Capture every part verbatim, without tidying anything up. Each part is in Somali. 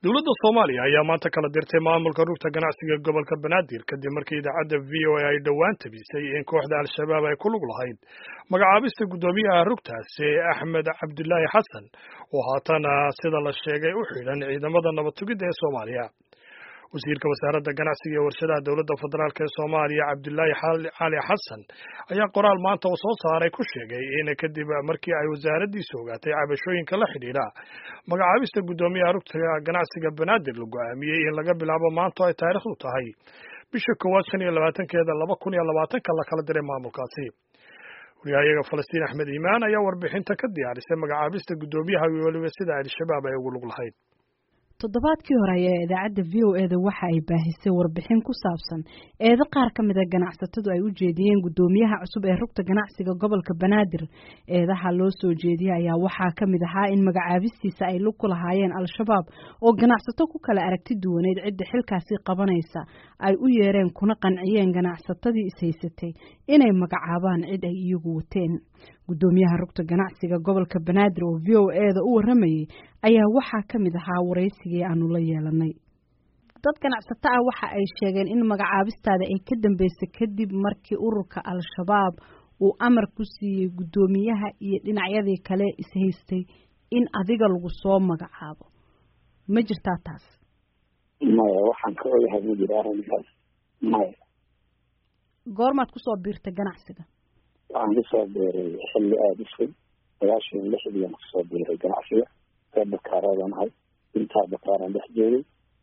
dowladda Soomaaliya ayaa maanta kala dirtay maamulka rugta ganacsiga gobolka Banaadir kadib markii idaacadda V O A ay dhawaan tabisay in kooxda al-shabaab ay ku lug lahayd magacaabista guddoomiyaha rugtaasi Axmed Cabdullaahi Xasan oo haatan sida la sheegay u xidhan ciidamada nabad sugidda ee Soomaaliya. wasiirka wasaaradda ganacsiga ee warshadaha dowladda federaalk ee Soomaaliya Cabdullaahi Cali Xasan ayaa qoraal maanta uu soo saaray ku sheegay in kadib markii ay wasaaraddiisu ogaatay cabashooyinka la xidhiidha magacaabista guddoomiyaha rugta ganacsiga Banaadir la go'aamiyey in laga bilaabo maanta ay taariikhdu tahay bisha koowaad shan iyo labaatankeeda laba kun iyo labaatanka la kala diray maamulkaasi. wariyahayaga Falastiin Axmed Iimaan ayaa warbixinta ka diyaarisay magacaabista guddoomiyaha iyo weliba sida al-shabaab ay ugu lug lahayd. toddobaadkii hore ayaa idaacadda V O A da waxa ay baahisay warbixin ku saabsan eedo qaar ka mid a ganacsatadu ay u jeediyeen guddoomiyaha cusub ee rugta ganacsiga gobolka Banaadir. eedaha loo soo jeediyay ayaa waxaa ka mid ahaa in magacaabistiisa ay lug ku lahaayeen al-shabaab oo ganacsato ku kala aragti duwaneed cidda xilkaasi qabanaysa ay u yeereen kuna qanciyeen ganacsatadii ishaysatay inay magacaabaan cid ay iyagu wateen. guddoomiyaha rugta ganacsiga gobolka Banaadir oo V O A da u waramayay ayaa waxaa ka mid ahaa waraysigii aanu la yeelanay. dad ganacsato ah waxa ay sheegeen in magacaabistaada ay ka dambeysay kadib markii ururka al-shabaab uu amar ku siiyey guddoomiyaha iyo dhinacyadii kale ishaystay in adiga lagu soo magacaabo. ma jirtaa taas? maya, waxaan ka ogahay ma jiro arrinkaas. maya. goormaad kusoo biirtay ganacsiga? waxaan kusoo biiray xilli aada u fog sagaashan lixdii aan kusoo biiray ganacsiga reer bakaaradaan ahay intaa bakaaraan dhex joogay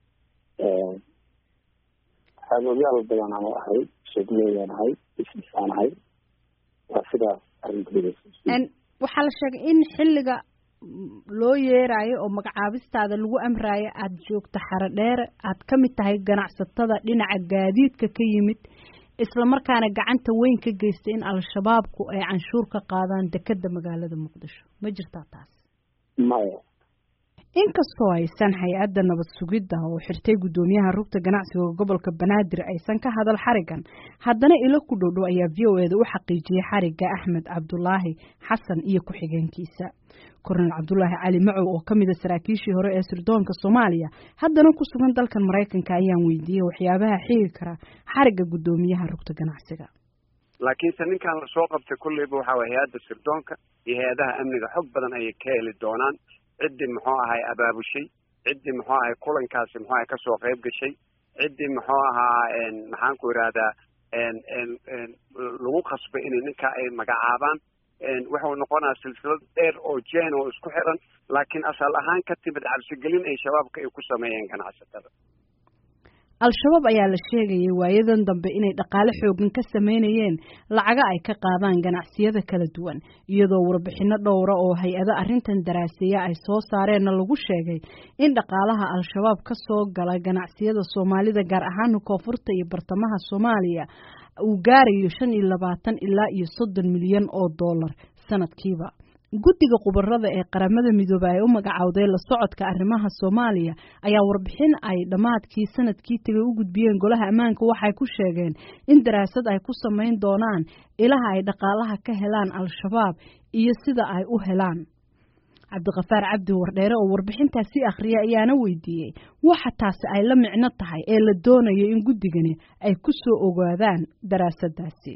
xagoogyaal badan aan ahay shegleeyaan ahay isbisaan ahay waa sidaas arrinkeeda. waxaa la sheegay in xilliga loo yeeraayo oo magacaabistaada lagu amraayo aada joogto xaro dheer aad ka mid tahay ganacsatada dhinaca gaadiidka ka yimid isla markaana gacanta weyn ka geystay in al-shabaabku ay canshuur ka qaadaan dekedda magaalada Muqdisho. ma jirtaa taas? maya. inkastoo aysan hay-adda nabad sugidda oo xirtay guddoomiyaha rugta ganacsiga gobolka Banaadir aysan ka hadal xarigan, haddana ilo ku dhowdhow ayaa V O A da u xaqiijiyay xariga Axmed Cabdullaahi Xasan iyo ku-xigeenkiisa. Korneyl Cabdullaahi Cali Macow oo ka mid ah saraakiishii hore ee sirdoonka Soomaaliya haddana ku sugan dalkan Mareykanka ayaan weydiiyey waxyaabaha xigi kara xariga guddoomiyaha rugta ganacsiga. laakiinse ninkan la soo qabtay kulliba waxa way hay-adda sirdoonka iyo hay-adaha amniga xog badan ayay ka heli doonaan ciddii muxuu ahay abaabushay, ciddii muxuu ahay kulankaasi muxuu ahay kasoo qayb gashay, ciddii muxuu ahaa maxaan ku ihahdaa lagu qasbay inay ninka ay magacaabaan. wuxuu noqonaa silsilad dheer oo jeen oo isku xiran laakiin asal ahaan ka timid cabsigelin ay shabaabka ay ku sameeyeen ganacsatada. al-shabaab ayaa la sheegayay waayadan dambe inay dhaqaale xoogan ka sameynayeen lacaga ay ka qaadaan ganacsiyada kala duwan, iyadoo warbixino dhowra oo hay-ado arrintan daraaseeya ay soo saareenna lagu sheegay in dhaqaalaha al-shabaab ka soo gala ganacsiyada Soomaalida gaar ahaan koonfurta iyo bartamaha Soomaaliya uu gaarayo shan iyo labaatan ilaa iyo soddon milyan oo dollar sanadkiiba. guddiga khubarada ee qaramada midoobay ay u magacawday la socodka arrimaha Soomaaliya ayaa warbixin ay dhamaadkii sanadkii tagay u gudbiyeen golaha ammaanka waxay ku sheegeen in daraasad ay ku sameyn doonaan ilaha ay dhaqaalaha ka helaan al-shabaab iyo sida ay u helaan. Cabdiqafaar Cabdi Wardheere oo warbixintaasi akhriya ayaana weydiiyey waxa taasi ay la micno tahay ee la doonayo in guddigani ay ku soo ogaadaan daraasadaasi.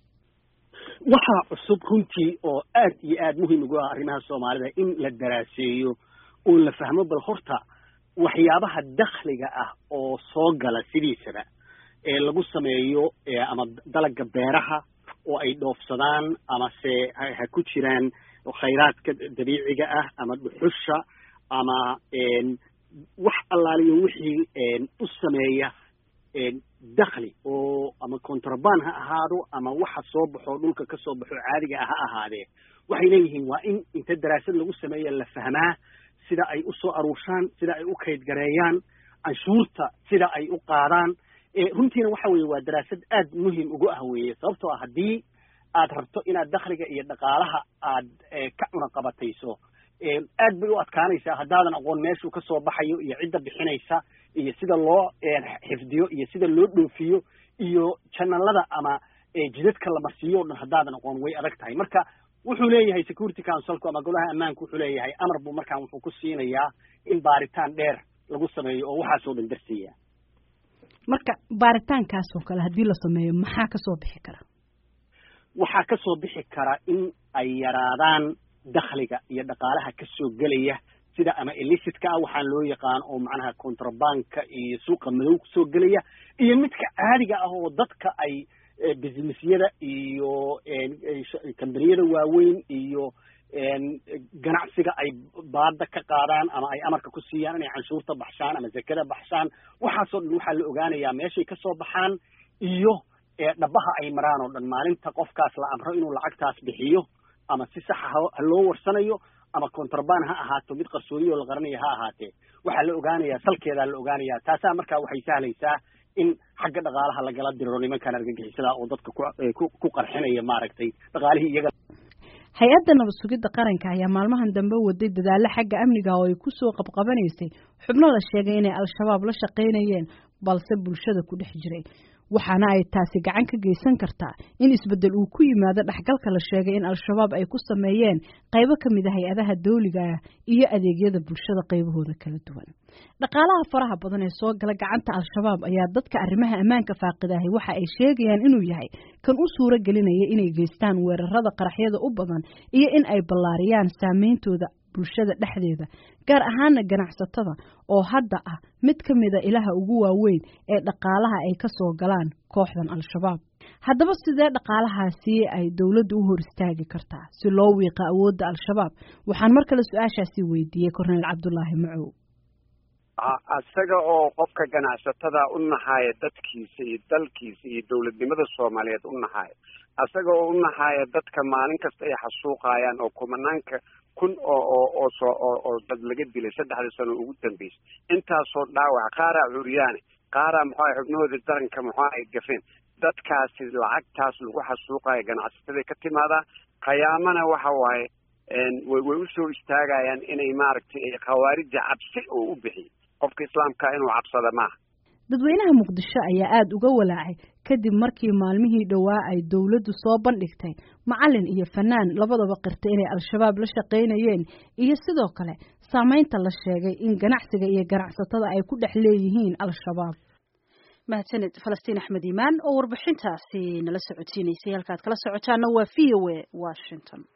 waxaa cusub runtii oo aad iyo aad muhiim ugu ah arrimaha Soomaalida in la daraaseeyo oo la fahmo bal horta waxyaabaha dakhliga ah oo soo gala sidiisaba ee lagu sameeyo ama dalagga beeraha oo ay dhoofsadaan ama se ha ku jiraan khayraadka dabiiciga ah ama dhuxusha ama wax allaaliyo wixii u sameeya dakhli oo ama contraband ha ahaado ama waxa soo baxo dhulka ka soo baxo caadiga ah ha ahaadee waxay leeyihiin waa in inta daraasad lagu sameeyo la fahmaa sida ay u soo aruurshaan, sida ay u kayd gareeyaan, canshuurta sida ay u qaadaan. runtiina waxa weeye waa daraasad aad muhiim ugu ah weeye sababtoo ah haddii aad rabto inaad dakhliga iyo dhaqaalaha aad ka cunaqabatayso aad bay u adkaanaysaa haddaadan aqoon meeshuu ka soo baxayo iyo cidda bixinaysa iyo sida loo xifdiyo iyo sida loo dhoofiyo iyo channelada ama jidadka la marsiiyo oo dhan haddaadan aqoon way adag tahay. marka wuxuu leeyahay security councilku ama golaha ammaanku wuxuu leeyahay amar buu markaan wuxuu ku siinayaa in baaritaan dheer lagu sameeyo oo waxaasoo dhan darsiya marka baaritaankaas oo kale haddii la sameeyo maxaa ka soo bixi kara waxaa ka soo bixi kara in ay yaraadaan dakhliga iyo dhaqaalaha ka soo gelaya sida ama illicit-ka ah waxaan loo yaqaan oo macnaha contrabandka iyo suuqa madow kusoo gelaya iyo midka caadiga ah oo dadka ay businessyada iyo kambaniyada waaweyn iyo ganacsiga ay baada ka qaadaan ama ay amarka ku siiyaan inay canshuurta baxshaan ama zakada baxshaan waxaasoo dhan waxaa la ogaanayaa meeshay ka soo baxaan iyo dhabaha ay maraan oo dhan maalinta qofkaas la amro inuu lacagtaas bixiyo ama si saxa ha loo warsanayo ama contraband ha ahaato mid qarsoodiyo la qaranayo ha ahaatee waxaa la ogaanayaa salkeedaa la ogaanayaa taasaa markaa waxay sahlaysaa in xagga dhaqaalaha lagala diriro nimankan argagixisada oo dadka ku qarxinaya maaragtay dhaqaalihii iyaga hay-adda nabad sugidda qaranka ayaa maalmahan dambe waday dadaalo xagga amniga oo ay ku soo qabqabanaysay xubno la sheegay inay al-shabaab la shaqaynayeen balse bulshada ku dhex jiray waxaana ay taasi gacan ka geysan kartaa in isbedel uu ku yimaado dhexgalka la sheegay in al-shabaab ay ku sameeyeen qaybo ka mid ah hay-adaha dawliga ah iyo adeegyada bulshada qaybahooda kala duwan dhaqaalaha faraha badan ee soo gala gacanta al-shabaab ayaa dadka arrimaha ammaanka faaqidahay waxa ay sheegayaan inuu yahay kan u suuro gelinaya inay geystaan weerarada qaraxyada u badan iyo in ay ballaariyaan saameyntooda bulshada dhexdeeda gaar ahaana ganacsatada oo hadda ah mid ka mid a ilaha ugu waaweyn ee dhaqaalaha ay ka soo galaan kooxdan al-shabaab haddaba sidee dhaqaalahaasi ay dawladdu u hor istaagi kartaa si loo wiiqa awoodda al-shabaab waxaan mar kale su-aashaasi weydiiyey korneyl cabdulaahi macow isaga oo qofka ganacsatada u naxaaya dadkiisa iyo dalkiisa iyo dawladnimada soomaaliyeed u naxaaya isaga oo u naxaaya dadka maalin kasta ay xasuuqayaan oo kumanaanka kun oo oo oo soo oo oo dad laga dilay saddexdii sano ugu dambeysay intaasoo dhaawac qaaraa curyaane qaaraa muxuu ahay xubnahooda daranka muxuu ay gafeen dadkaasi lacagtaas lagu xasuuqayo ganacsatada ka timaadaa qiyaamana waxa waaye way way usoo istaagayaan inay maaragtay khawaarija cabsi oo u bixiy qofka islaamka inuu cabsada maaha dadweynaha muqdisho ayaa aada uga walaacay kadib markii maalmihii dhowaa ay dawladdu soo bandhigtay macalin iyo fanaan labadaba qirtay inay al-shabaab la shaqaynayeen iyo sidoo kale saameynta la sheegay in ganacsiga iyo ganacsatada ay ku dhex leeyihiin al-shabaab mahadsaned falastiin axmed iimaan oo warbixintaasi nala socodsiinaysay halkaad kala socotaana waa v o a washington